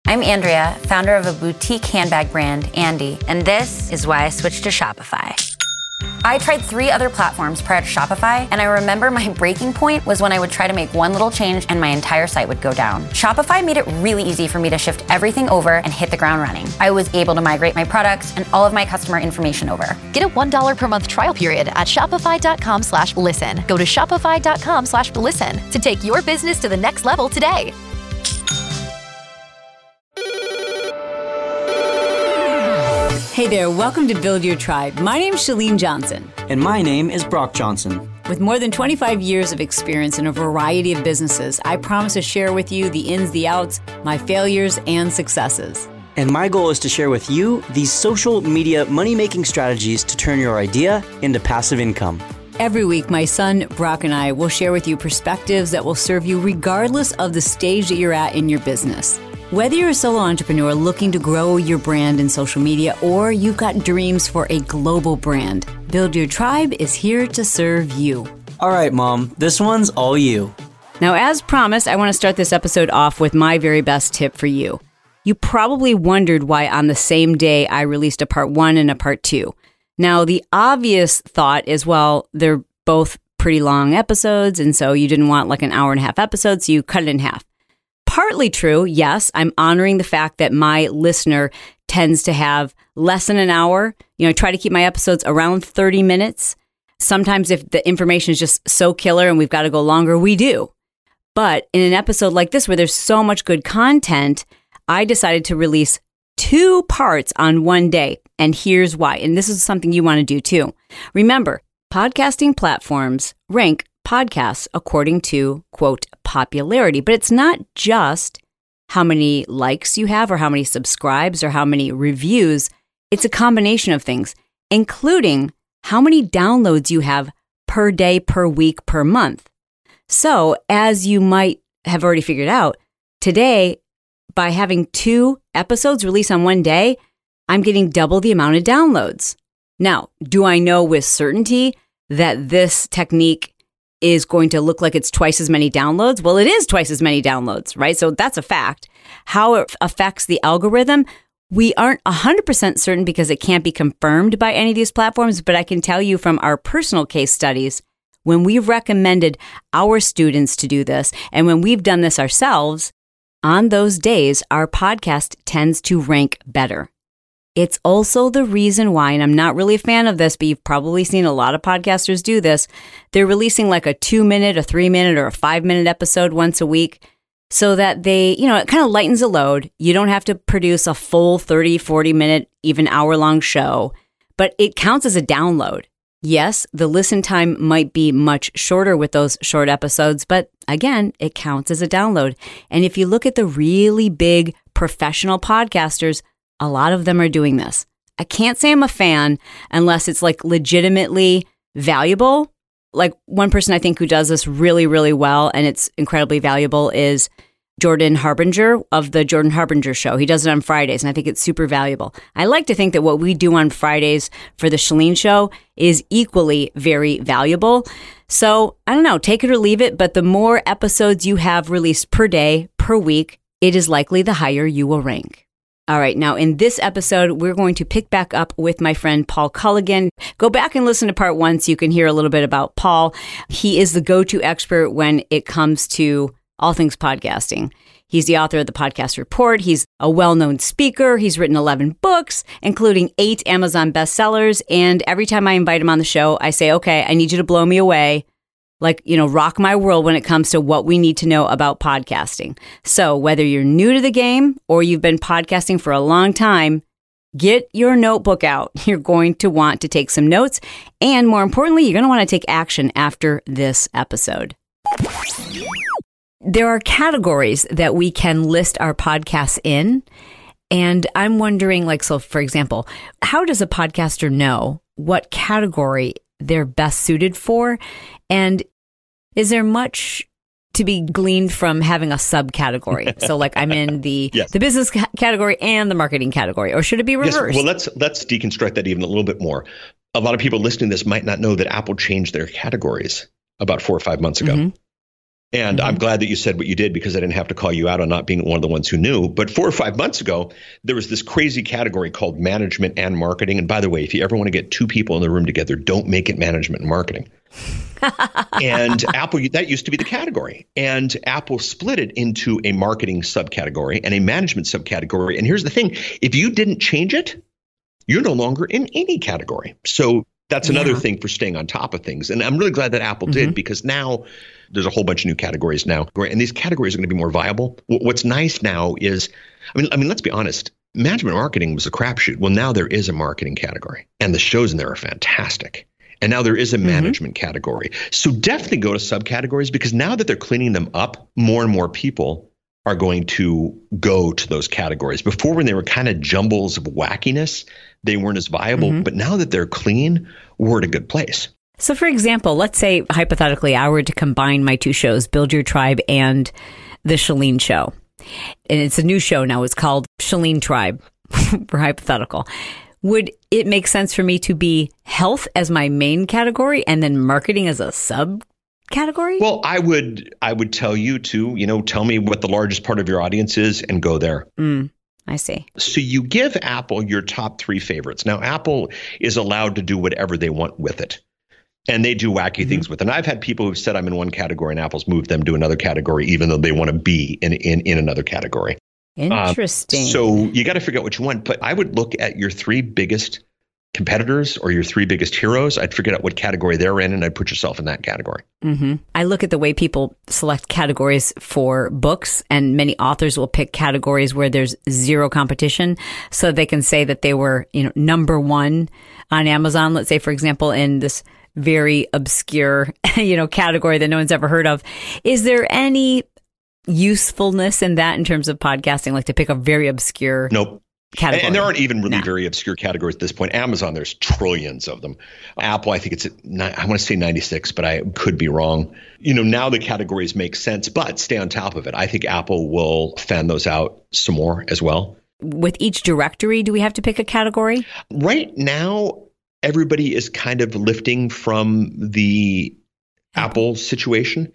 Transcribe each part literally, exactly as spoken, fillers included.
I'm Andrea, founder of a boutique handbag brand, Andy, and this is why I switched to Shopify. I tried three other platforms prior to Shopify, and I remember my breaking point was when I would try to make one little change and my entire site would go down. Shopify made it really easy for me to shift everything over and hit the ground running. I was able to migrate my products and all of my customer information over. Get a one dollar per month trial period at shopify.com slash listen. Go to shopify.com slash listen to take your business to the next level today. Hey there, welcome to Build Your Tribe. My name's Chalene Johnson. And my name is Brock Johnson. With more than twenty-five years of experience in a variety of businesses, I promise to share with you the ins, the outs, my failures, and successes. And my goal is to share with you these social media money-making strategies to turn your idea into passive income. Every week, my son, Brock, and I will share with you perspectives that will serve you regardless of the stage that you're at in your business. Whether you're a solo entrepreneur looking to grow your brand in social media or you've got dreams for a global brand, Build Your Tribe is here to serve you. All right, Mom, this one's all you. Now, as promised, I want to start this episode off with my very best tip for you. You probably wondered why on the same day I released a part one and a part two. Now, the obvious thought is, well, they're both pretty long episodes, and so you didn't want like an hour and a half episode, so you cut it in half. Partly true, yes, I'm honoring the fact that my listener tends to have less than an hour. You know, I try to keep my episodes around thirty minutes. Sometimes if the information is just so killer and we've got to go longer, we do. But in an episode like this where there's so much good content, I decided to release two parts on one day. And here's why. And this is something you want to do too. Remember, podcasting platforms rank podcasts according to, quote, popularity. But it's not just how many likes you have or how many subscribes or how many reviews. It's a combination of things, including how many downloads you have per day, per week, per month. So as you might have already figured out, today, by having two episodes released on one day, I'm getting double the amount of downloads. Now, do I know with certainty that this technique is going to look like it's twice as many downloads? Well, it is twice as many downloads, right? So that's a fact. How it affects the algorithm, we aren't one hundred percent certain because it can't be confirmed by any of these platforms, but I can tell you from our personal case studies, when we've recommended our students to do this, and when we've done this ourselves, on those days, our podcast tends to rank better. It's also the reason why, and I'm not really a fan of this, but you've probably seen a lot of podcasters do this. They're releasing like a two minute, a three minute, or a five minute episode once a week so that they, you know, it kind of lightens the load. You don't have to produce a full thirty, forty minute, even hour long show, but it counts as a download. Yes, the listen time might be much shorter with those short episodes, but again, it counts as a download. And if you look at the really big professional podcasters, a lot of them are doing this. I can't say I'm a fan unless it's like legitimately valuable. Like one person I think who does this really, really well, and it's incredibly valuable, is Jordan Harbinger of the Jordan Harbinger Show. He does it on Fridays, and I think it's super valuable. I like to think that what we do on Fridays for the Chalene Show is equally very valuable. So I don't know, take it or leave it, but the more episodes you have released per day, per week, it is likely the higher you will rank. All right, now in this episode, we're going to pick back up with my friend Paul Culligan. Go back and listen to part one so you can hear a little bit about Paul. He is the go-to expert when it comes to all things podcasting. He's the author of the Podcast Report. He's a well-known speaker. He's written eleven books, including eight Amazon bestsellers. And every time I invite him on the show, I say, okay, I need you to blow me away. Like, you know, rock my world when it comes to what we need to know about podcasting. So whether you're new to the game or you've been podcasting for a long time, get your notebook out. You're going to want to take some notes. And more importantly, you're going to want to take action after this episode. There are categories that we can list our podcasts in. And I'm wondering, like, so for example, how does a podcaster know what category they're best suited for? And is there much to be gleaned from having a subcategory? So like I'm in the yes. the business ca- category and the marketing category, or should it be reversed? Yes. Well, let's let's deconstruct that even a little bit more. A lot of people listening to this might not know that Apple changed their categories about four or five months ago. Mm-hmm. And mm-hmm. I'm glad that you said what you did because I didn't have to call you out on not being one of the ones who knew. But four or five months ago, there was this crazy category called management and marketing. And by the way, if you ever want to get two people in the room together, don't make it management and marketing. And Apple, that used to be the category. And Apple split it into a marketing subcategory and a management subcategory. And here's the thing. If you didn't change it, you're no longer in any category. So that's another yeah. thing for staying on top of things. And I'm really glad that Apple mm-hmm. did because now there's a whole bunch of new categories now. And these categories are going to be more viable. What's nice now is, I mean, I mean, let's be honest. Management marketing was a crapshoot. Well, now there is a marketing category and the shows in there are fantastic. And now there is a management mm-hmm. category. So definitely go to subcategories because now that they're cleaning them up, more and more people are going to go to those categories. Before, when they were kind of jumbles of wackiness, they weren't as viable. Mm-hmm. But now that they're clean, we're at a good place. So for example, let's say hypothetically I were to combine my two shows, Build Your Tribe and The Chalene Show. And it's a new show now. It's called Chalene Tribe for hypothetical. Would it make sense for me to be health as my main category and then marketing as a subcategory? Well, I would I would tell you to, you know, tell me what the largest part of your audience is and go there. Mm, I see. So you give Apple your top three favorites. Now, Apple is allowed to do whatever they want with it. And they do wacky mm-hmm. things with it. And I've had people who've said I'm in one category and Apple's moved them to another category, even though they want to be in, in, in another category. Interesting. Um, so you got to figure out what you want. But I would look at your three biggest competitors or your three biggest heroes. I'd figure out what category they're in and I'd put yourself in that category. Mm-hmm. I look at the way people select categories for books, and many authors will pick categories where there's zero competition so they can say that they were, you know, number one on Amazon. Let's say, for example, in this very obscure, you know, category that no one's ever heard of. Is there any usefulness in that in terms of podcasting, like to pick a very obscure nope. category? And, and there aren't even really nah. very obscure categories at this point. Amazon, there's trillions of them. Apple, I think it's, at, I want to say ninety-six, but I could be wrong. You know, now the categories make sense, but stay on top of it. I think Apple will fan those out some more as well. With each directory, do we have to pick a category? Right now, everybody is kind of lifting from the Apple situation,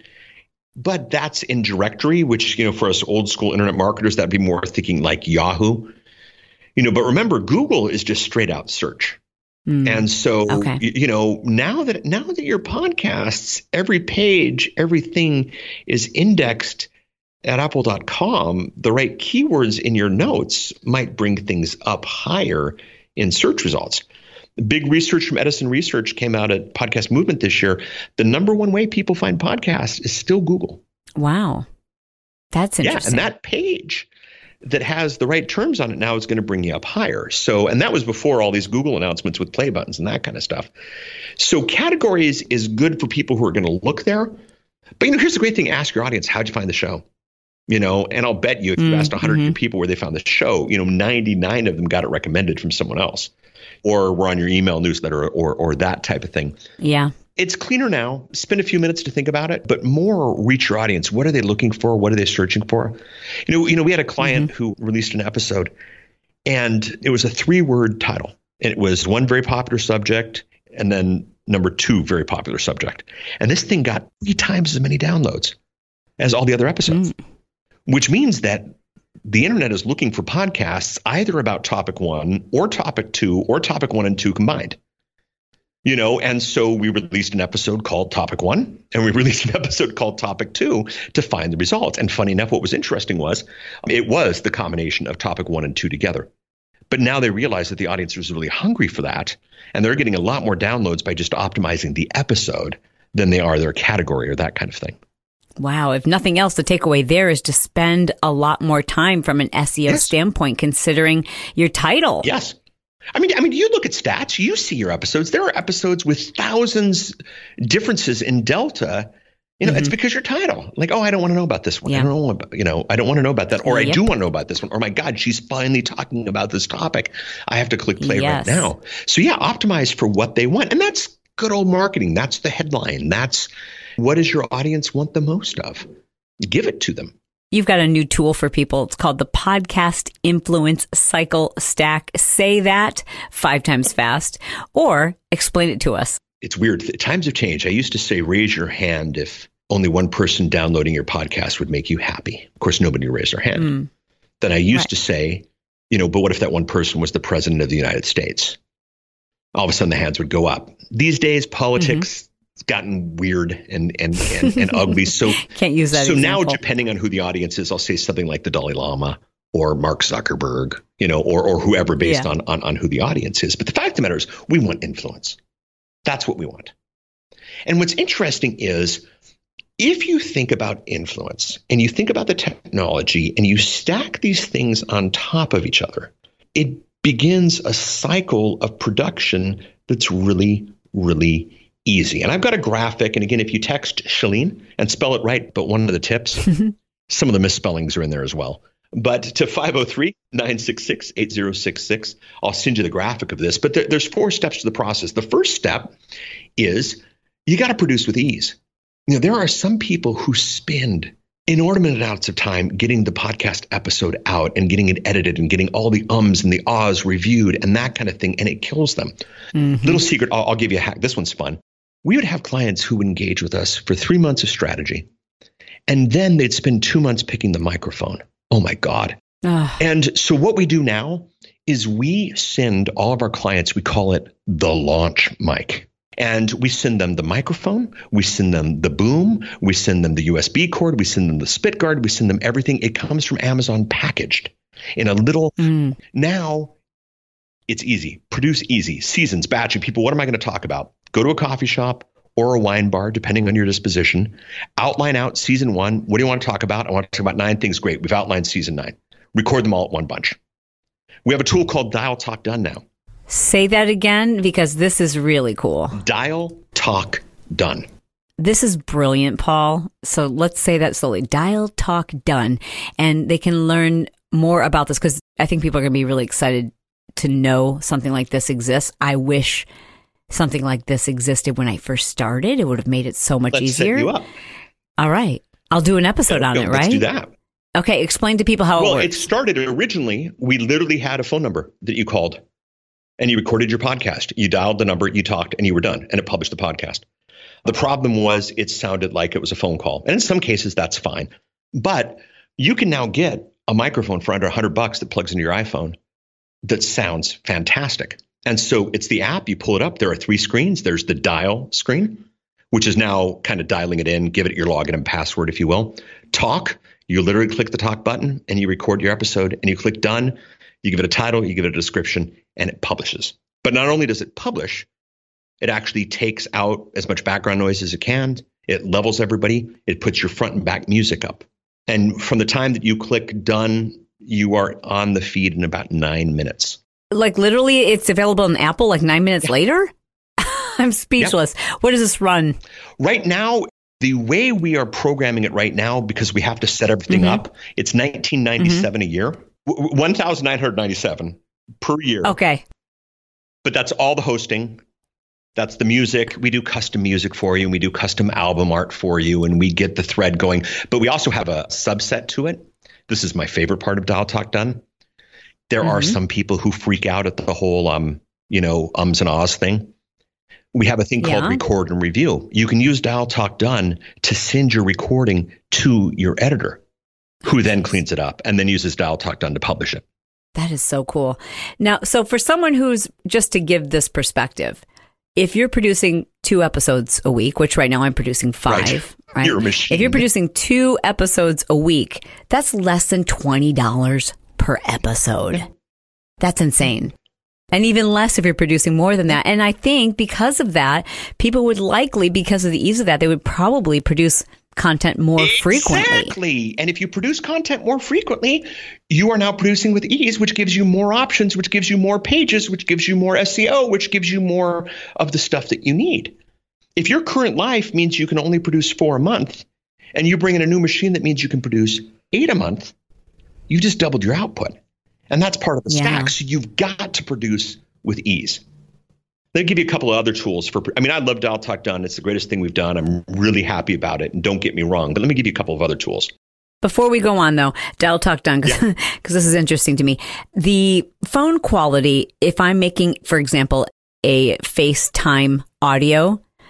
but that's in directory, which, you know, for us old school internet marketers, that'd be more thinking like Yahoo, you know, but remember, Google is just straight out search. Mm. And so, okay. you, you know, now that, now that your podcasts, every page, everything is indexed at apple dot com, the right keywords in your notes might bring things up higher in search results. Big research from Edison Research came out at Podcast Movement this year. The number one way people find podcasts is still Google. Wow. That's interesting. Yeah, and that page that has the right terms on it now is going to bring you up higher. So, and that was before all these Google announcements with play buttons and that kind of stuff. So categories is good for people who are going to look there. But, you know, here's the great thing. Ask your audience, how'd you find the show? You know, and I'll bet you if you mm, asked one hundred mm-hmm. people where they found the show, you know, ninety-nine of them got it recommended from someone else. Or we're on your email newsletter or or that type of thing. Yeah. It's cleaner now. Spend a few minutes to think about it, but more reach your audience. What are they looking for? What are they searching for? You know, you know, we had a client mm-hmm. who released an episode and it was a three-word title. And it was one very popular subject and then number two very popular subject. And this thing got three times as many downloads as all the other episodes, mm. which means that the internet is looking for podcasts either about topic one or topic two or topic one and two combined. You know, and so we released an episode called Topic One and we released an episode called Topic Two to find the results. And funny enough, what was interesting was it was the combination of Topic One and Two together. But now they realize that the audience was really hungry for that. And they're getting a lot more downloads by just optimizing the episode than they are their category or that kind of thing. Wow. If nothing else, the takeaway there is to spend a lot more time from an S E O yes. standpoint, considering your title. Yes. I mean, I mean, you look at stats, you see your episodes. There are episodes with thousands differences in delta. You know, mm-hmm. it's because your title. Like, oh, I don't want to know about this one. Yeah. I don't know about, you know, I don't want to know about that. Or yep. I do want to know about this one. Or my God, she's finally talking about this topic. I have to click play yes. right now. So yeah, optimize for what they want. And that's good old marketing. That's the headline. That's what does your audience want the most of? Give it to them. You've got a new tool for people. It's called the Podcast Influence Cycle Stack. Say that five times fast or explain it to us. It's weird. Times have changed. I used to say, raise your hand if only one person downloading your podcast would make you happy. Of course, nobody raised their hand. Mm. Then I used right. to say, you know, but what if that one person was the president of the United States? All of a sudden the hands would go up. These days, politics mm-hmm. has gotten weird and and, and, and ugly. So can't use that So example. Now, depending on who the audience is, I'll say something like the Dalai Lama or Mark Zuckerberg, you know, or or whoever based yeah. on, on on who the audience is. But the fact of the matter is, we want influence. That's what we want. And what's interesting is, if you think about influence and you think about the technology and you stack these things on top of each other, it begins a cycle of production that's really, really easy. And I've got a graphic. And again, if you text Chalene and spell it right, but one of the tips, some of the misspellings are in there as well. But to five oh three, nine six six, eight oh six six, I'll send you the graphic of this. But there, there's four steps to the process. The first step is you got to produce with ease. You know, there are some people who spend inordinate amounts of time getting the podcast episode out and getting it edited and getting all the ums and the ahs reviewed and that kind of thing, and it kills them. Mm-hmm. Little secret, I'll, I'll give you a hack. This one's fun. We would have clients who would engage with us for three months of strategy, and then they'd spend two months picking the microphone. Oh my God. Ugh. And so what we do now is we send all of our clients, we call it the launch mic. And we send them the microphone, we send them the boom, we send them the U S B cord, we send them the spit guard, we send them everything. It comes from Amazon packaged in a little, mm. now it's easy. Produce easy. Seasons, batching. People, what am I going to talk about? Go to a coffee shop or a wine bar, depending on your disposition. Outline out season one. What do you want to talk about? I want to talk about nine things. Great. We've outlined season nine. Record them all at one bunch. We have a tool called Dial Talk Done now. Say that again, because this is really cool. Dial Talk Done. This is brilliant, Paul. So let's say that slowly. Dial Talk Done. And they can learn more about this, because I think people are going to be really excited to know something like this exists. I wish something like this existed when I first started. It would have made it so much let's easier. Set you up. All right. I'll do an episode go, on go, it, let's right? Let's do that. Okay. Explain to people how well, it works. It started originally, we literally had a phone number that you called. And you recorded your podcast. You dialed the number, you talked, and you were done. And it published the podcast. The problem was it sounded like it was a phone call. And in some cases, that's fine. But you can now get a microphone for under one hundred bucks that plugs into your iPhone that sounds fantastic. And so it's the app. You pull it up. There are three screens. There's the dial screen, which is now kind of dialing it in. Give it your login and password, if you will. Talk. You literally click the talk button and you record your episode and you click done. You give it a title, you give it a description, and it publishes. But not only does it publish, it actually takes out as much background noise as it can. It levels everybody. It puts your front and back music up. And from the time that you click done, you are on the feed in about nine minutes. Like literally it's available on Apple like nine minutes yeah. later? I'm speechless. Yeah. What does this run? Right now, the way we are programming it right now, because we have to set everything mm-hmm. up, it's nineteen ninety-seven mm-hmm. a year. one thousand nine hundred ninety-seven per year. Okay. But that's all the hosting. That's the music. We do custom music for you, and we do custom album art for you, and we get the thread going. But we also have a subset to it. This is my favorite part of Dial Talk Done. There mm-hmm. are some people who freak out at the whole, um, you know, ums and ahs thing. We have a thing called yeah. record and review. You can use Dial Talk Done to send your recording to your editor, who then cleans it up and then uses Dial Talk Done to publish it. That is so cool. Now, so for someone who's, just to give this perspective, if you're producing two episodes a week, which right now I'm producing five, right? right? You're a machine. If you're producing two episodes a week, that's less than twenty dollars per episode. Yeah. That's insane. And even less if you're producing more than that. And I think because of that, people would likely, because of the ease of that, they would probably produce content more exactly. frequently. Exactly. And if you produce content more frequently, you are now producing with ease, which gives you more options, which gives you more pages, which gives you more S E O, which gives you more of the stuff that you need. If your current life means you can only produce four a month, and you bring in a new machine that means you can produce eight a month, you just doubled your output. And that's part of the yeah. stack. So you've got to produce with ease. Let me give you a couple of other tools for, I mean, I love Dial Talk Done. It's the greatest thing we've done. I'm really happy about it. And don't get me wrong, but let me give you a couple of other tools. Before we go on though, Dial Talk Done, because yeah. this is interesting to me. The phone quality, if I'm making, for example, a FaceTime audio,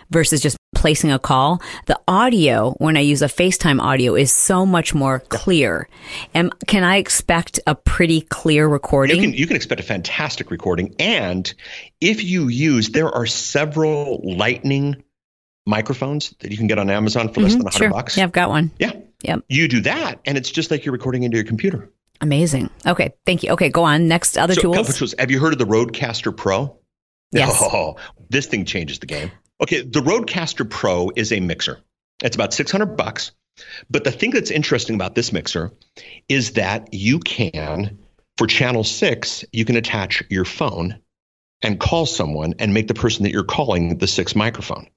versus just placing a call, the audio, when I use a FaceTime audio, is so much more clear. And can I expect a pretty clear recording? You can, you can expect a fantastic recording. And if you use, there are several Lightning microphones that you can get on Amazon for less mm-hmm, than a hundred sure. bucks. Yeah, I've got one. Yeah. Yep. You do that, and it's just like you're recording into your computer. Amazing. Okay, thank you. Okay, go on. Next, other so, tools. tools. Have you heard of the Rodecaster Pro? Yes. Oh, this thing changes the game. Okay, the Rodecaster Pro is a mixer. It's about six hundred bucks. But the thing that's interesting about this mixer is that you can, for channel six, you can attach your phone and call someone and make the person that you're calling the sixth microphone.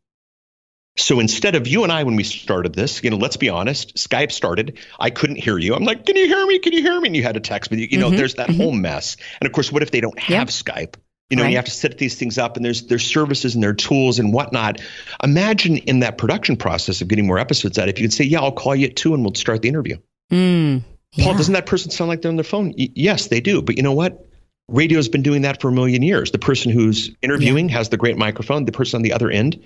So instead of you and I, when we started this, you know, let's be honest, Skype started. I couldn't hear you. I'm like, can you hear me? Can you hear me? And you had to text me. You, you know, mm-hmm, there's that mm-hmm. whole mess. And of course, what if they don't have yep. Skype? You know, right. you have to set these things up, and there's there's services and there are tools and whatnot. Imagine in that production process of getting more episodes out, if you could say, yeah, I'll call you at two and we'll start the interview. Mm, yeah. Paul, doesn't that person sound like they're on their phone? Y- yes, they do. But you know what? Radio's been doing that for a million years. The person who's interviewing yeah. has the great microphone. The person on the other end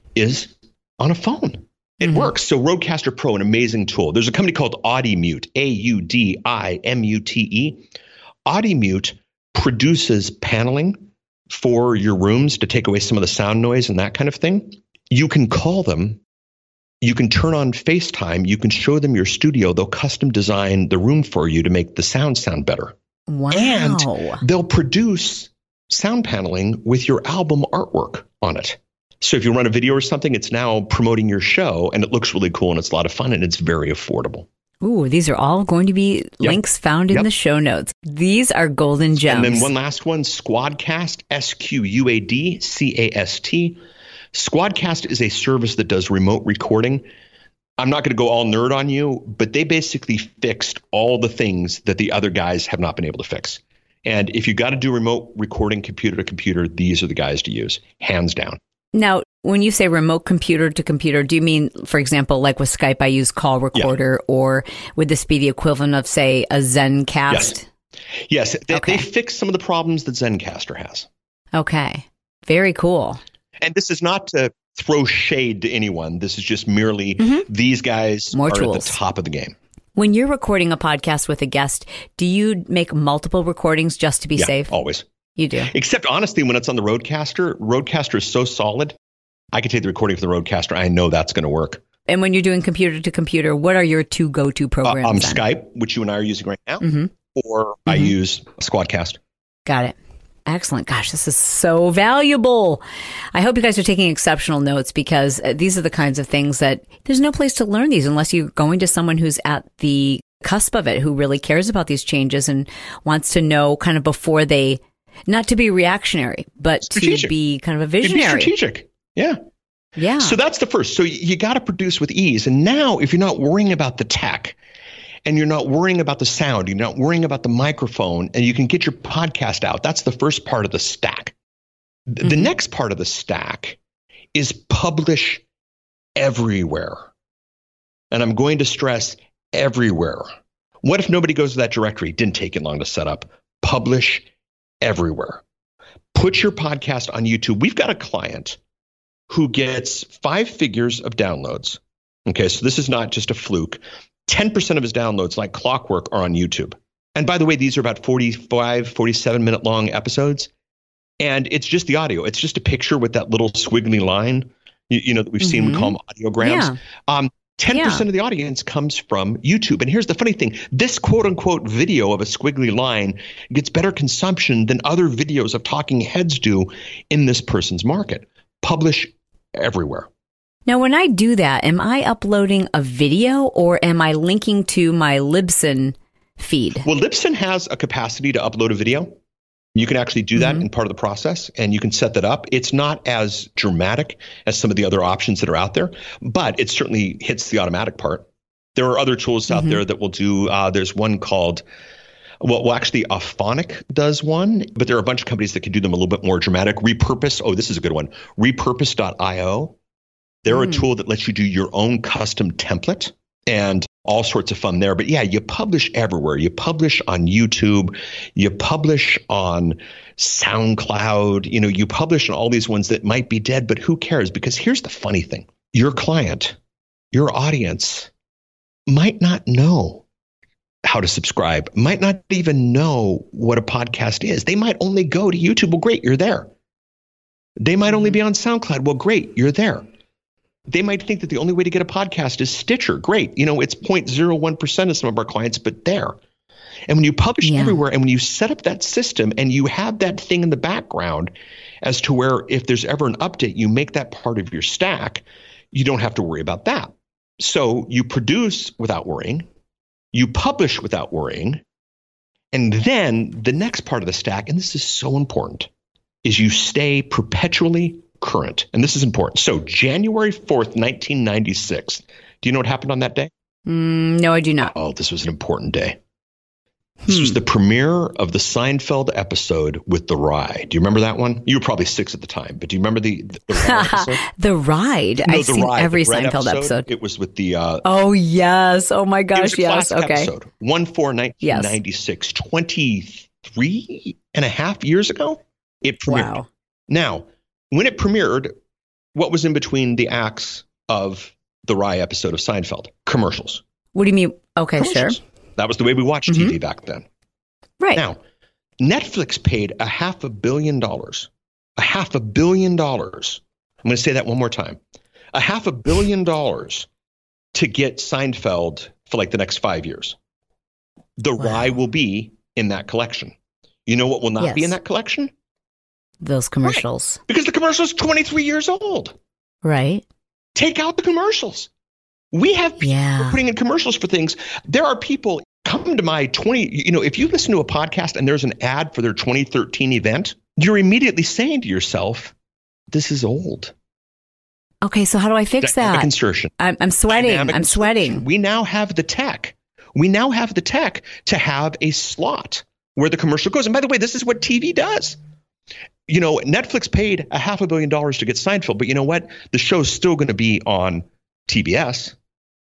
is on a phone. It mm-hmm. works. So Rodecaster Pro, an amazing tool. There's a company called AudiMute, A U D I M U T E. AudiMute produces paneling for your rooms to take away some of the sound noise and that kind of thing. You can call them. You can turn on FaceTime. You can show them your studio. They'll custom design the room for you to make the sound sound better. Wow. And they'll produce sound paneling with your album artwork on it. So if you run a video or something, it's now promoting your show, and it looks really cool, and it's a lot of fun, and it's very affordable. Ooh, these are all going to be yep. links found in yep. the show notes. These are golden gems. And then one last one, Squadcast, S Q U A D C A S T. Squadcast is a service that does remote recording. I'm not going to go all nerd on you, but they basically fixed all the things that the other guys have not been able to fix. And if you got to do remote recording computer to computer, these are the guys to use, hands down. Now, when you say remote computer to computer, do you mean, for example, like with Skype, I use Call Recorder, yeah. or would this be the equivalent of, say, a Zencast? Yes, yes. They, okay. they fixed some of the problems that Zencastr has. Okay, very cool. And this is not to throw shade to anyone. This is just merely mm-hmm. these guys More are tools. at the top of the game. When you're recording a podcast with a guest, do you make multiple recordings just to be yeah, safe? Always. You do. Except honestly, when it's on the Rodecaster, Rodecaster is so solid, I can take the recording from the Rodecaster. I know that's going to work. And when you're doing computer to computer, what are your two go-to programs? Uh, um, then? Skype, which you and I are using right now, mm-hmm. or mm-hmm. I use Squadcast. Got it. Excellent. Gosh, this is so valuable. I hope you guys are taking exceptional notes, because these are the kinds of things that there's no place to learn these unless you're going to someone who's at the cusp of it, who really cares about these changes and wants to know kind of before they, not to be reactionary, but strategic. to be kind of a visionary. Be strategic. Yeah. Yeah. So that's the first. So you got to produce with ease. And now if you're not worrying about the tech, and you're not worrying about the sound, you're not worrying about the microphone, and you can get your podcast out. That's the first part of the stack. Mm-hmm. The next part of the stack is publish everywhere. And I'm going to stress everywhere. What if nobody goes to that directory? It didn't take it long to set up. Publish everywhere. Put your podcast on YouTube. We've got a client who gets five figures of downloads. Okay, so this is not just a fluke. ten percent of his downloads, like clockwork, are on YouTube. And by the way, these are about forty-five, forty-seven minute long episodes. And it's just the audio. It's just a picture with that little squiggly line, you, you know, that we've mm-hmm. seen. We call them audiograms. Yeah. Um, ten percent yeah. of the audience comes from YouTube. And here's the funny thing. This quote unquote video of a squiggly line gets better consumption than other videos of talking heads do in this person's market. Publish everywhere. Now, when I do that, am I uploading a video or am I linking to my Libsyn feed? Well, Libsyn has a capacity to upload a video. You can actually do that mm-hmm. in part of the process, and you can set that up. It's not as dramatic as some of the other options that are out there, but it certainly hits the automatic part. There are other tools out mm-hmm. there that will do, uh, there's one called, well, well, actually, Auphonic does one, but there are a bunch of companies that can do them a little bit more dramatic. Repurpose, oh, this is a good one, repurpose dot io. They're mm. a tool that lets you do your own custom template. And all sorts of fun there. But yeah, you publish everywhere. You publish on YouTube, you publish on SoundCloud, you know, you publish on all these ones that might be dead, but who cares? Because here's the funny thing. Your client, your audience might not know how to subscribe, might not even know what a podcast is. They might only go to YouTube. Well, great, you're there. They might only be on SoundCloud. Well, great, you're there. They might think that the only way to get a podcast is Stitcher. Great. You know, it's zero point zero one percent of some of our clients, but there. And when you publish Yeah. everywhere and when you set up that system and you have that thing in the background as to where if there's ever an update, you make that part of your stack, you don't have to worry about that. So you produce without worrying, you publish without worrying, and then the next part of the stack, and this is so important, is you stay perpetually current. And this is important. So January fourth, nineteen ninety-six. Do you know what happened on that day? Mm, no, I do not. Oh, this was an important day. This was the premiere of the Seinfeld episode with The Rye. Do you remember that one? You were probably six at the time, but do you remember the, the, the Rye episode? The Ride. No, I've The seen Rye, every the Red Seinfeld episode. It was with the... Uh, Oh, yes. Oh, my it was gosh. a Yes. classic Okay. episode. one four nineteen ninety-six, yes. twenty-three and a half years ago, it premiered. Wow. Now, when it premiered, what was in between the acts of the Rye episode of Seinfeld? Commercials. What do you mean? Okay, sure. Commercials. That was the way we watched Mm-hmm. T V back then. Right. Now, Netflix paid a half a billion dollars, a half a billion dollars. I'm going to say that one more time. A half a billion dollars to get Seinfeld for like the next five years. The Wow. Rye will be in that collection. You know what will not Yes. be in that collection? Those commercials. Because the commercial is twenty-three years old. Right. Take out the commercials. We have people Yeah. putting in commercials for things. There are people come to my twenty, you know, if you listen to a podcast and there's an ad for their twenty thirteen event, you're immediately saying to yourself, this is old. Okay, so how do I fix Dynamic that? insertion. I'm, I'm sweating. Dynamic I'm insertion. sweating. We now have the tech. We now have the tech to have a slot where the commercial goes. And by the way, this is what T V does. You know, Netflix paid a half a billion dollars to get Seinfeld, but you know what? The show's still going to be on T B S.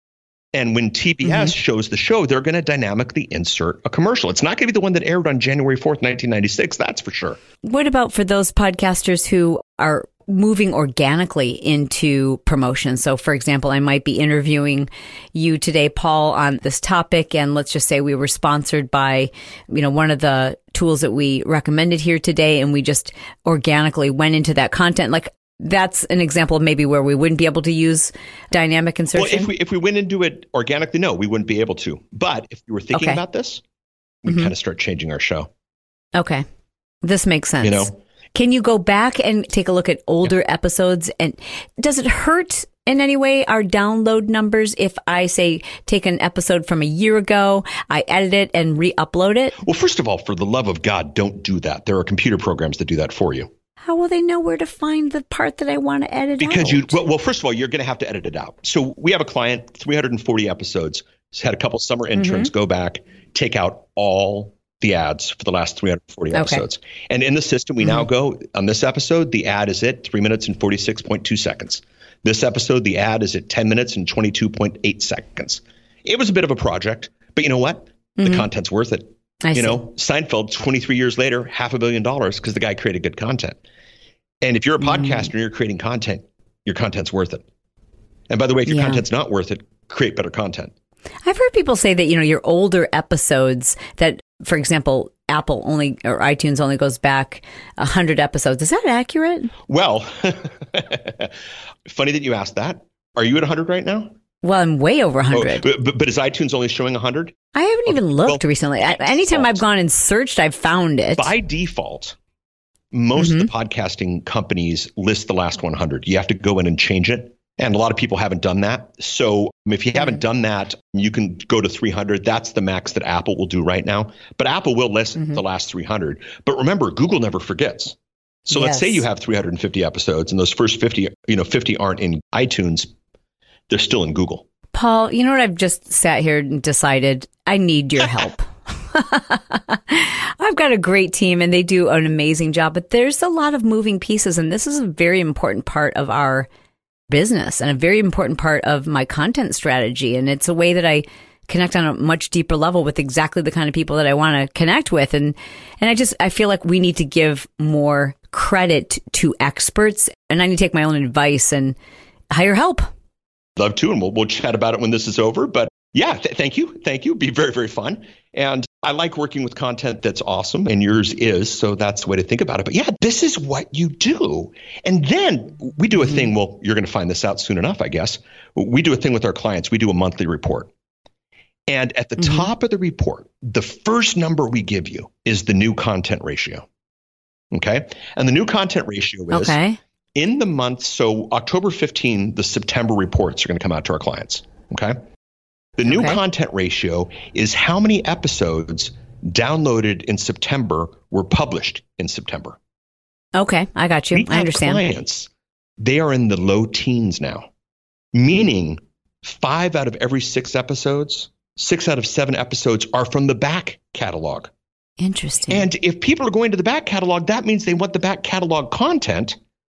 And when T B S mm-hmm. shows the show, they're going to dynamically insert a commercial. It's not going to be the one that aired on January fourth, nineteen ninety-six. That's for sure. What about for those podcasters who are moving organically into promotion? So, for example, I might be interviewing you today, Paul, on this topic. And let's just say we were sponsored by, you know, one of the tools that we recommended here today. And we just organically went into that content. Like, that's an example of maybe where we wouldn't be able to use dynamic insertion. Well, if we if we went into it organically, no, we wouldn't be able to. But if we were thinking okay. about this, we mm-hmm. kind of start changing our show. Okay. This makes sense. You know? Can you go back and take a look at older yeah. episodes? And does it hurt in any way our download numbers if I say take an episode from a year ago, I edit it and re-upload it? Well, first of all, for the love of God, don't do that. There are computer programs that do that for you. How will they know where to find the part that I want to edit because out? you well, well, first of all, you're going to have to edit it out. So we have a client, three hundred forty episodes, had a couple summer interns mm-hmm. go back, take out all the ads for the last three hundred forty okay. episodes. And in the system, we mm-hmm. now go on this episode, the ad is at three minutes and forty-six point two seconds. This episode, the ad is at ten minutes and twenty-two point eight seconds. It was a bit of a project, but you know what? Mm-hmm. The content's worth it. I you see. know, Seinfeld, twenty-three years later, half a billion dollars because the guy created good content. And if you're a podcaster mm. and you're creating content, your content's worth it. And by the way, if your yeah. content's not worth it, create better content. I've heard people say that, you know, your older episodes that, for example, Apple only or iTunes only goes back one hundred episodes. Is that accurate? Well, funny that you asked that. Are you at one hundred right now? Well, I'm way over one hundred. Oh, but, but is iTunes only showing one hundred? I haven't okay. even looked well, recently. I, anytime I've gone and searched, I've found it. By default, most mm-hmm. of the podcasting companies list the last one hundred. You have to go in and change it. And a lot of people haven't done that. So if you haven't done that, you can go to three hundred. That's the max that Apple will do right now. But Apple will list mm-hmm. the last three hundred. But remember, Google never forgets. So yes. let's say you have three hundred fifty episodes and those first fifty, you know, fifty aren't in iTunes. They're still in Google. Paul, you know what? I've just sat here and decided I need your help. I've got a great team and they do an amazing job, but there's a lot of moving pieces. And this is a very important part of our business and a very important part of my content strategy. And it's a way that I connect on a much deeper level with exactly the kind of people that I want to connect with. And, and I just, I feel like we need to give more credit to experts, and I need to take my own advice and hire help. Love to, and we'll, we'll chat about it when this is over. But yeah, th- thank you. Thank you. Be very, very fun. And I like working with content that's awesome, and yours is. So that's the way to think about it. But yeah, this is what you do. And then we do a mm-hmm. thing. Well, you're going to find this out soon enough, I guess. We do a thing with our clients. We do a monthly report. And at the mm-hmm. top of the report, the first number we give you is the new content ratio. Okay. And the new content ratio is okay. in the month. So October fifteenth, the September reports are going to come out to our clients. Okay. The new okay. content ratio is how many episodes downloaded in September were published in September. Okay. I got you. We I understand. Clients, they are in the low teens now, meaning five out of every six episodes, six out of seven episodes are from the back catalog. Interesting. And if people are going to the back catalog, that means they want the back catalog content,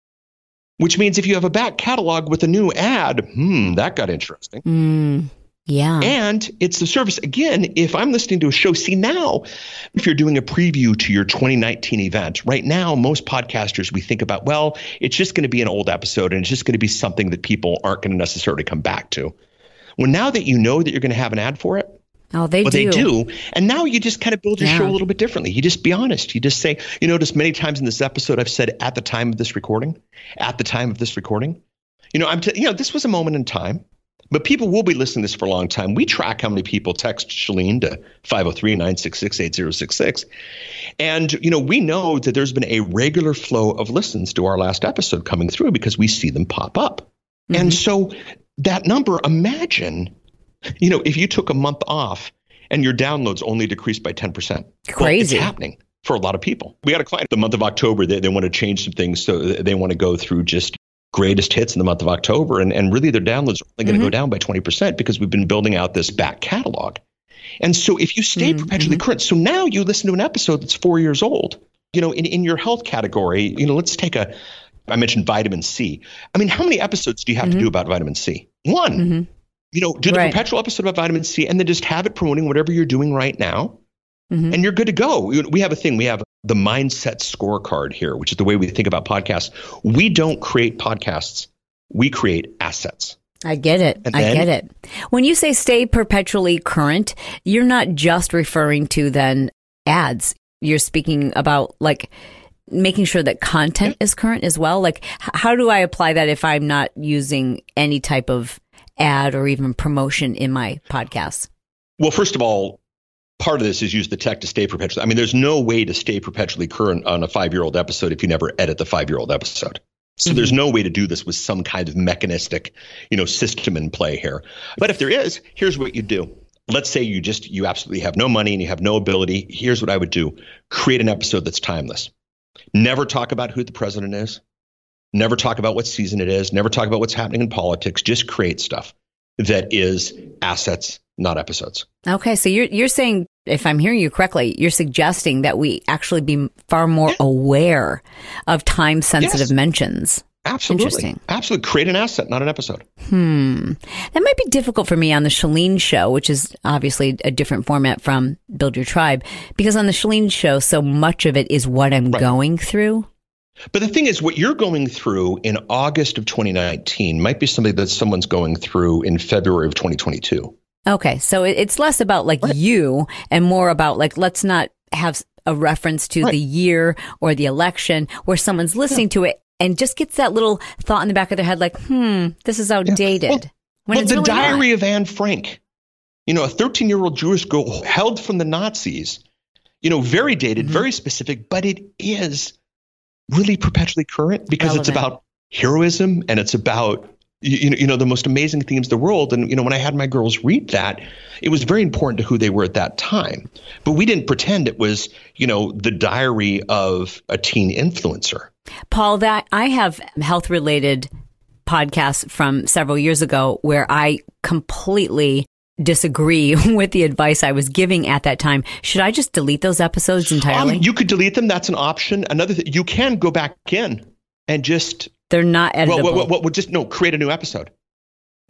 which means if you have a back catalog with a new ad, hmm, that got interesting. Mm, yeah. And it's the service. Again, if I'm listening to a show, see now, if you're doing a preview to your twenty nineteen event, right now, most podcasters, we think about, well, it's just going to be an old episode and it's just going to be something that people aren't going to necessarily come back to. Well, now that you know that you're going to have an ad for it, Oh, they well, do. they do. And now you just kind of build your yeah. show a little bit differently. You just be honest. You just say, you notice many times in this episode, I've said at the time of this recording, at the time of this recording, you know, I'm, t- you know, this was a moment in time, but people will be listening to this for a long time. We track how many people text Chalene to five oh three, nine six six, eight oh six six. And, you know, we know that there's been a regular flow of listens to our last episode coming through because we see them pop up. Mm-hmm. And so that number, imagine, you know, if you took a month off and your downloads only decreased by ten percent. Crazy. Well, it's happening for a lot of people. We got a client the month of October, they, they want to change some things. So they want to go through just greatest hits in the month of October. And, and really their downloads are only going to mm-hmm. go down by twenty percent because we've been building out this back catalog. And so if you stay mm-hmm. perpetually current, so now you listen to an episode that's four years old, you know, in, in your health category, you know, let's take a, I mentioned vitamin C. I mean, how many episodes do you have mm-hmm. to do about vitamin C? One. Mm-hmm. You know, do the right. perpetual episode about vitamin C and then just have it promoting whatever you're doing right now. Mm-hmm. And you're good to go. We have a thing. We have the mindset scorecard here, which is the way we think about podcasts. We don't create podcasts. We create assets. I get it. And I then, get it. When you say stay perpetually current, you're not just referring to then ads. You're speaking about like making sure that content yeah. is current as well. Like, h- how do I apply that if I'm not using any type of ad or even promotion in my podcast? Well, first of all, part of this is use the tech to stay perpetually. I mean, there's no way to stay perpetually current on a five-year-old episode if you never edit the five-year-old episode. So mm-hmm. there's no way to do this with some kind of mechanistic, you know, system in play here. But if there is, here's what you do. Let's say you just, you absolutely have no money and you have no ability. Here's what I would do. Create an episode that's timeless. Never talk about who the president is. Never talk about what season it is. Never talk about what's happening in politics. Just create stuff that is assets, not episodes. Okay, so you're you're saying, if I'm hearing you correctly, you're suggesting that we actually be far more yeah. aware of time-sensitive yes. mentions. Absolutely. Interesting. Absolutely. Create an asset, not an episode. Hmm. That might be difficult for me on the Chalene Show, which is obviously a different format from Build Your Tribe, because on the Chalene Show, so much of it is what I'm right. going through. But the thing is, what you're going through in August of twenty nineteen might be something that someone's going through in February of twenty twenty-two. Okay. So it's less about like right. you and more about like, let's not have a reference to right. the year or the election where someone's listening yeah. to it and just gets that little thought in the back of their head, like, hmm, this is outdated. Yeah. Well, when well it's the really Diary not. of Anne Frank, you know, a thirteen-year-old Jewish girl held from the Nazis, you know, very dated, mm-hmm. very specific, but it is really perpetually current because Relevant. It's about heroism and it's about, you know, you know, the most amazing themes of the world. And, you know, when I had my girls read that, it was very important to who they were at that time. But we didn't pretend it was, you know, the diary of a teen influencer. Paul, that I have health related podcasts from several years ago where I completely disagree with the advice I was giving at that time. Should I just delete those episodes entirely? Um, you could delete them. That's an option. Another thing, you can go back in and just they're not editable. Well, well, well, well, just no, create a new episode.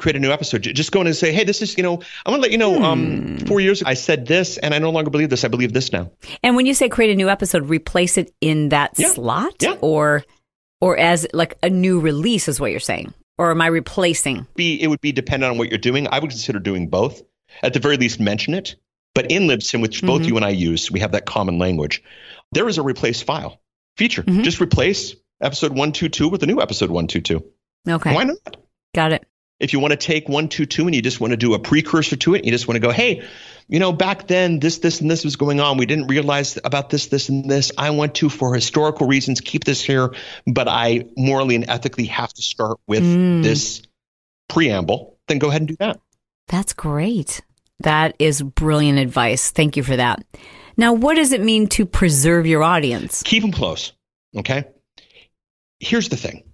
create a new episode. Just go in and say, hey, this is, you know, I want to let you know, hmm. um, four years ago I said this and I no longer believe this. I believe this now. And when you say create a new episode, replace it in that yeah. slot yeah. or or as like a new release is what you're saying? Or am I replacing? Be It would be dependent on what you're doing. I would consider doing both. At the very least, mention it. But in Libsyn, which both mm-hmm. you and I use, we have that common language. There is a replace file feature. Mm-hmm. Just replace episode one twenty-two with a new episode one twenty-two. Okay. Why not? Got it. If you want to take one twenty-two and you just want to do a precursor to it, you just want to go, hey, you know, back then this, this, and this was going on. We didn't realize about this, this, and this. I want to, for historical reasons, keep this here, but I morally and ethically have to start with mm. this preamble. Then go ahead and do that. That's great. That is brilliant advice. Thank you for that. Now, what does it mean to preserve your audience? Keep them close. Okay. Here's the thing.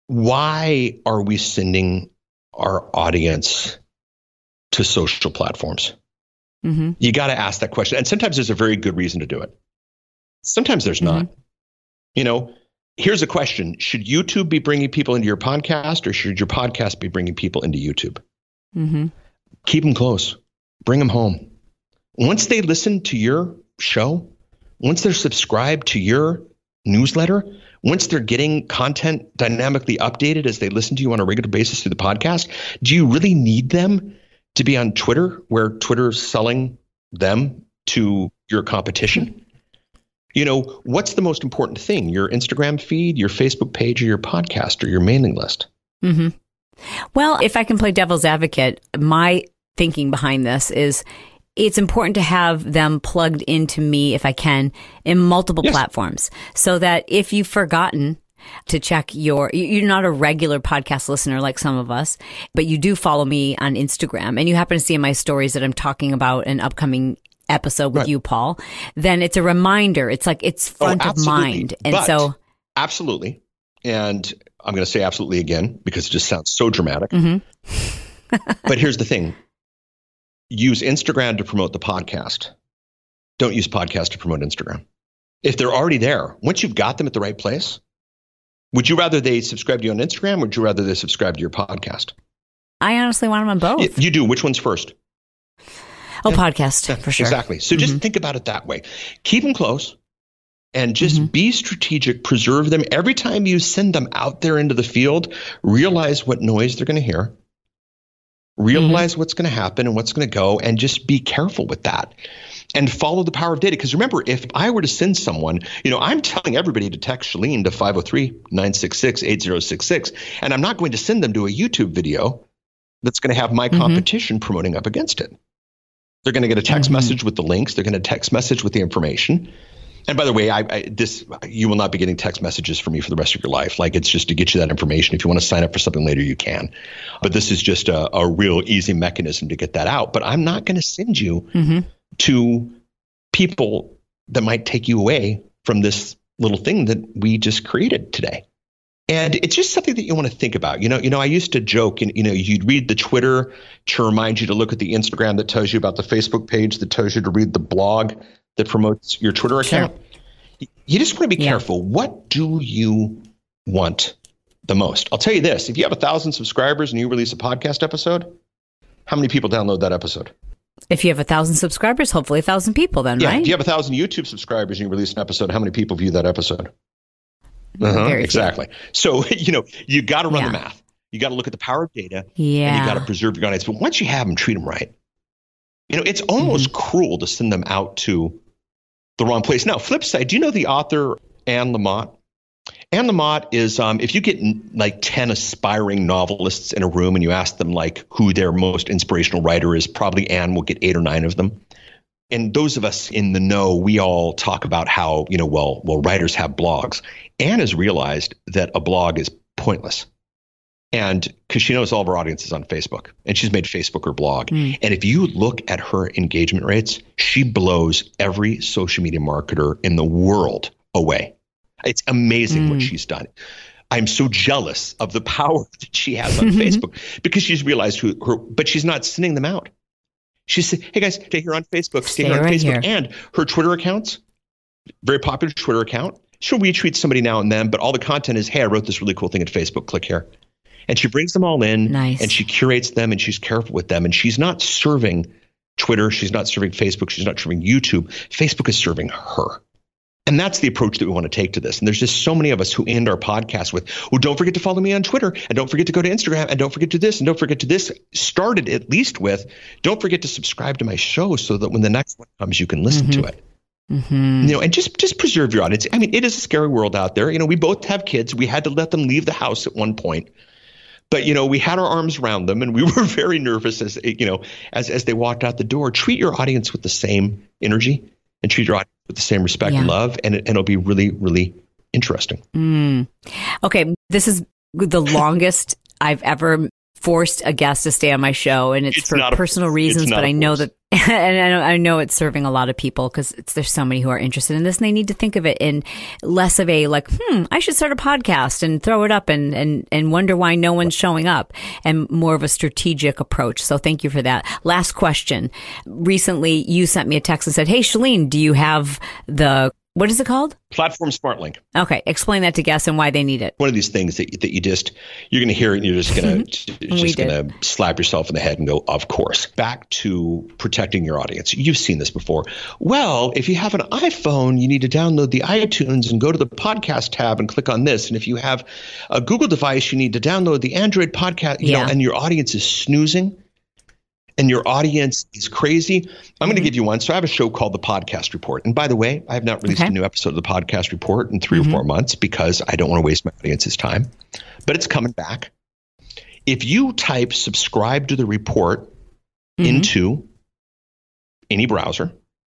Why are we sending our audience to social platforms? Mm-hmm. You got to ask that question. And sometimes there's a very good reason to do it. Sometimes there's mm-hmm. not. You know, here's a question. Should YouTube be bringing people into your podcast or should your podcast be bringing people into YouTube? Mm-hmm. Keep them close. Bring them home. Once they listen to your show, once they're subscribed to your newsletter, once they're getting content dynamically updated as they listen to you on a regular basis through the podcast, do you really need them to be on Twitter where Twitter's selling them to your competition? You know, what's the most important thing? Your Instagram feed, your Facebook page, or your podcast, or your mailing list? Mm-hmm. Well, if I can play devil's advocate, my thinking behind this is it's important to have them plugged into me, if I can, in multiple yes. platforms so that if you've forgotten to check your, you're not a regular podcast listener like some of us, but you do follow me on Instagram and you happen to see in my stories that I'm talking about an upcoming episode with right. you, Paul, then it's a reminder. It's like it's front oh, of mind. And but, so. Absolutely. And I'm going to say absolutely again, because it just sounds so dramatic. Mm-hmm. But here's the thing. Use Instagram to promote the podcast. Don't use podcast to promote Instagram. If they're already there, once you've got them at the right place, would you rather they subscribe to you on Instagram or would you rather they subscribe to your podcast? I honestly want them on both. You, you do. Which one's first? Oh, yeah. podcast, yeah, for sure. Exactly. So mm-hmm. just think about it that way. Keep them close and just mm-hmm. be strategic. Preserve them. Every time you send them out there into the field, realize what noise they're going to hear. Realize mm-hmm. what's going to happen and what's going to go, and just be careful with that and follow the power of data. Because remember, if I were to send someone, you know, I'm telling everybody to text Chalene to five oh three, nine six six, eight oh six six, and I'm not going to send them to a YouTube video that's going to have my mm-hmm. competition promoting up against it. They're going to get a text mm-hmm. message with the links. They're going to text message with the information. And by the way, I, I this you will not be getting text messages from me for the rest of your life. Like, it's just to get you that information. If you want to sign up for something later, you can. But this is just a, a real easy mechanism to get that out. But I'm not going to send you mm-hmm. to people that might take you away from this little thing that we just created today. And it's just something that you want to think about. You know, you know, I used to joke, and you know, you'd read the Twitter to remind you to look at the Instagram that tells you about the Facebook page that tells you to read the blog that promotes your Twitter account. Sure. You just want to be yeah. careful. What do you want the most? I'll tell you this. If you have a thousand subscribers and you release a podcast episode, how many people download that episode? If you have a thousand subscribers, hopefully a thousand people then, yeah, right? If you have a thousand YouTube subscribers and you release an episode, how many people view that episode? Uh-huh, exactly. So, you know, you got to run yeah. the math. You got to look at the power of data. Yeah. And you got to preserve your audience. But once you have them, treat them right. You know, it's almost mm-hmm. cruel to send them out to the wrong place. Now, flip side, do you know the author Anne Lamott? Anne Lamott is, um, if you get like ten aspiring novelists in a room and you ask them like who their most inspirational writer is, probably Anne will get eight or nine of them. And those of us in the know, we all talk about how, you know, well, well, writers have blogs. Anne has realized that a blog is pointless. And because she knows all of her audience is on Facebook, and she's made Facebook her blog. Mm. And if you look at her engagement rates, she blows every social media marketer in the world away. It's amazing mm. what she's done. I'm so jealous of the power that she has on Facebook because she's realized who her, but she's not sending them out. She said, hey guys, stay here on Facebook, stay, stay here on right Facebook. Here. And her Twitter accounts, very popular Twitter account. She'll retweet somebody now and then, but all the content is, hey, I wrote this really cool thing at Facebook, click here. And she brings them all in Nice. and she curates them and she's careful with them. And she's not serving Twitter. She's not serving Facebook. She's not serving YouTube. Facebook is serving her. And that's the approach that we want to take to this. And there's just so many of us who end our podcast with, well, don't forget to follow me on Twitter, and don't forget to go to Instagram, and don't forget to this, and don't forget to this. Started at least with, don't forget to subscribe to my show so that when the next one comes, you can listen mm-hmm. to it. Mm-hmm. You know, and just just preserve your audience. I mean, it is a scary world out there. You know, we both have kids. We had to let them leave the house at one point. But, you know, we had our arms around them and we were very nervous as, you know, as, as they walked out the door. Treat your audience with the same energy and treat your audience with the same respect yeah. and love. And, it, and it'll be really, really interesting. Mm. Okay. This is the longest I've ever forced a guest to stay on my show. And it's, it's for personal a, reasons, but I know that, and I know, I know it's serving a lot of people because there's so many who are interested in this and they need to think of it in less of a like, hmm, I should start a podcast and throw it up and, and, and wonder why no one's showing up, and more of a strategic approach. So thank you for that. Last question. Recently, you sent me a text and said, hey, Chalene, do you have the, what is it called? Platform Smart Link. Okay. Explain that to guests and why they need it. One of these things that, that you just, you're going to hear it and you're just going to, just going to slap yourself in the head and go, of course. Back to protecting your audience. You've seen this before. Well, if you have an iPhone, you need to download the iTunes and go to the podcast tab and click on this. And if you have a Google device, you need to download the Android podcast, you yeah. know, and your audience is snoozing. And your audience is crazy. I'm mm-hmm. going to give you one. So I have a show called The Podcast Report. And by the way, I have not released okay. a new episode of The Podcast Report in three mm-hmm. or four months because I don't want to waste my audience's time. But it's coming back. If you type subscribe to the report mm-hmm. into any browser,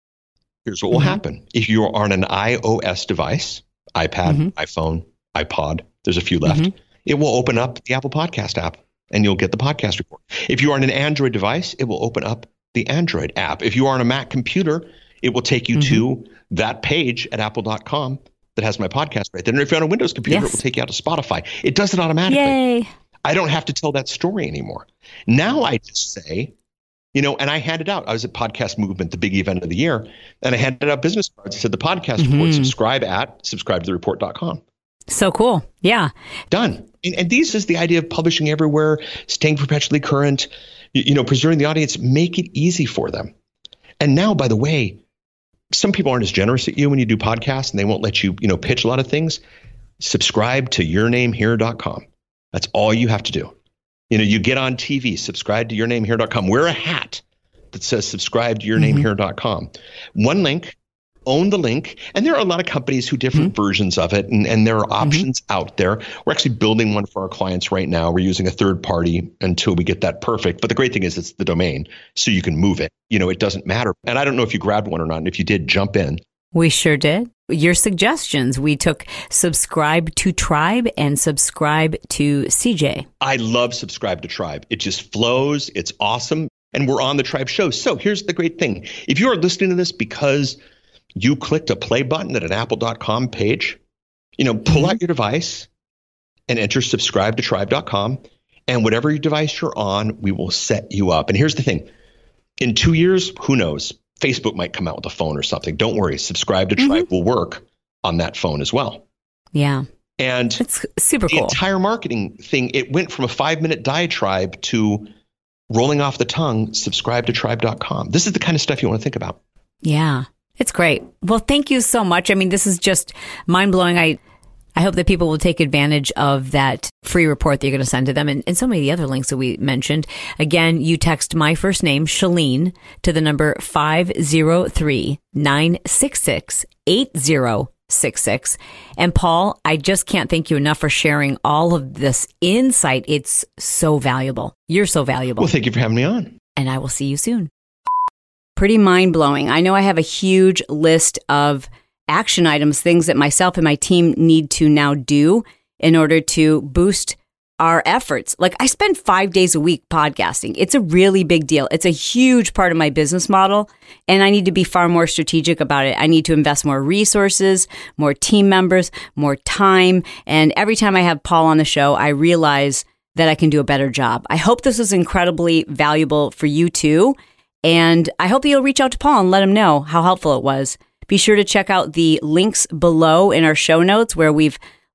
here's what will mm-hmm. happen. If you are on an iOS device, iPad, mm-hmm. iPhone, iPod, there's a few left, mm-hmm. it will open up the Apple Podcast app. And you'll get the podcast report. If you are on an Android device, it will open up the Android app. If you are on a Mac computer, it will take you mm-hmm. to that page at apple dot com that has my podcast right there. And if you're on a Windows computer, yes. it will take you out to Spotify. It does it automatically. Yay. I don't have to tell that story anymore. Now I just say, you know, and I handed out, I was at Podcast Movement, the big event of the year, and I handed out business cards. I said, the podcast mm-hmm. report, subscribe at subscribe to the report dot com. So cool. Yeah. Done. And, and this is the idea of publishing everywhere, staying perpetually current, you, you know, preserving the audience, make it easy for them. And now, by the way, some people aren't as generous at you when you do podcasts and they won't let you, you know, pitch a lot of things. Subscribe to your name here dot com. That's all you have to do. You know, you get on T V, subscribe to your name here dot com. Wear a hat that says subscribe to your name here dot com. One link. Own the link. And there are a lot of companies who different mm-hmm. versions of it. And, and there are options mm-hmm. out there. We're actually building one for our clients right now. We're using a third party until we get that perfect. But the great thing is it's the domain, so you can move it. You know, it doesn't matter. And I don't know if you grabbed one or not. And if you did, jump in. We sure did. Your suggestions. We took subscribe to Tribe and subscribe to C J. I love subscribe to Tribe. It just flows. It's awesome. And we're on the Tribe show. So here's the great thing. If you are listening to this because you clicked a play button at an apple dot com page, you know, pull mm-hmm. out your device and enter subscribe to tribe dot com. And whatever your device you're on, we will set you up. And here's the thing. In two years, who knows? Facebook might come out with a phone or something. Don't worry. Subscribe to Tribe mm-hmm. will work on that phone as well. Yeah. And it's super the cool. entire marketing thing, it went from a five minute diatribe to rolling off the tongue, subscribe to tribe dot com. This is the kind of stuff you want to think about. Yeah. It's great. Well, thank you so much. I mean, this is just mind blowing. I I hope that people will take advantage of that free report that you're going to send to them and, and so many of the other links that we mentioned. Again, you text my first name, Chalene, to the number five oh three, nine six six, eight oh six six. And Paul, I just can't thank you enough for sharing all of this insight. It's so valuable. You're so valuable. Well, thank you for having me on. And I will see you soon. Pretty mind-blowing. I know I have a huge list of action items, things that myself and my team need to now do in order to boost our efforts. Like, I spend five days a week podcasting. It's a really big deal. It's a huge part of my business model, and I need to be far more strategic about it. I need to invest more resources, more team members, more time. And every time I have Paul on the show, I realize that I can do a better job. I hope this was incredibly valuable for you too. And I hope you'll reach out to Paul and let him know how helpful it was. Be sure to check out the links below in our show notes where we've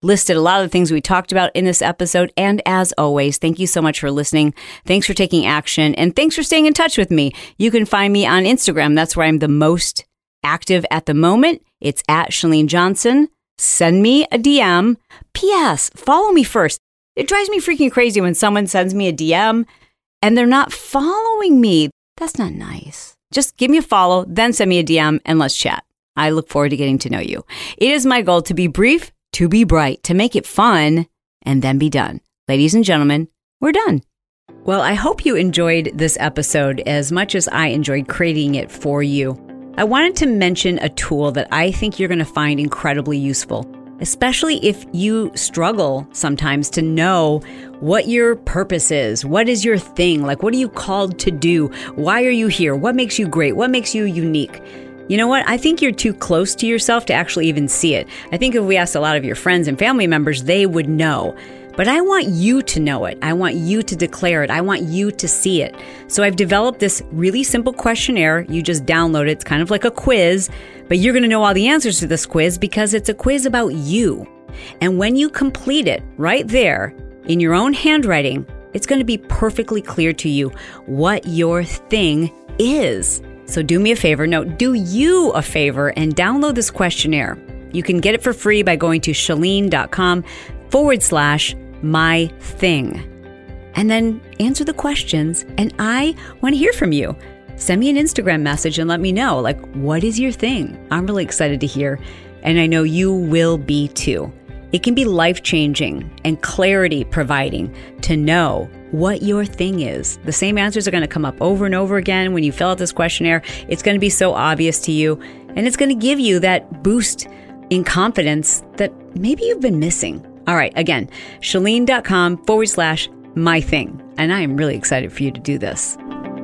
listed a lot of the things we talked about in this episode. And as always, thank you so much for listening. Thanks for taking action. And thanks for staying in touch with me. You can find me on Instagram. That's where I'm the most active at the moment. It's at Chalene Johnson. Send me a D M. P S. Follow me first. It drives me freaking crazy when someone sends me a D M and they're not following me. That's not nice. Just give me a follow, then send me a D M and let's chat. I look forward to getting to know you. It is my goal to be brief, to be bright, to make it fun, and then be done. Ladies and gentlemen, we're done. Well, I hope you enjoyed this episode as much as I enjoyed creating it for you. I wanted to mention a tool that I think you're going to find incredibly useful, especially if you struggle sometimes to know what your purpose is. What is your thing? Like, what are you called to do? Why are you here? What makes you great? What makes you unique? You know what? I think you're too close to yourself to actually even see it. I think if we asked a lot of your friends and family members, they would know. But I want you to know it. I want you to declare it. I want you to see it. So I've developed this really simple questionnaire. You just download it. It's kind of like a quiz, but you're going to know all the answers to this quiz because it's a quiz about you. And when you complete it right there in your own handwriting, it's going to be perfectly clear to you what your thing is. So do me a favor. No, do you a favor and download this questionnaire. You can get it for free by going to chalene.com forward slash my thing. And then answer the questions. And I want to hear from you. Send me an Instagram message and let me know, like, what is your thing? I'm really excited to hear. And I know you will be too. It can be life-changing and clarity providing to know what your thing is. The same answers are going to come up over and over again when you fill out this questionnaire. It's going to be so obvious to you, and it's going to give you that boost in confidence that maybe you've been missing. All right, again, chalene.com forward slash my thing. And I am really excited for you to do this.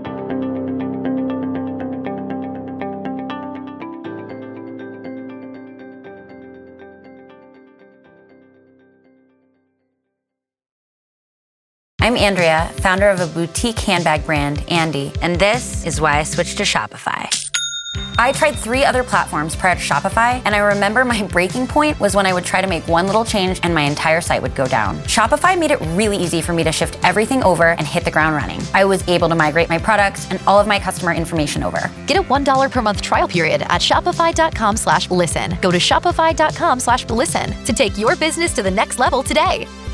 I'm Andrea, founder of a boutique handbag brand, Andy, and this is why I switched to Shopify. I tried three other platforms prior to Shopify, and I remember my breaking point was when I would try to make one little change and my entire site would go down. Shopify made it really easy for me to shift everything over and hit the ground running. I was able to migrate my products and all of my customer information over. Get a one dollar per month trial period at shopify.com slash listen. Go to shopify.com slash listen to take your business to the next level today.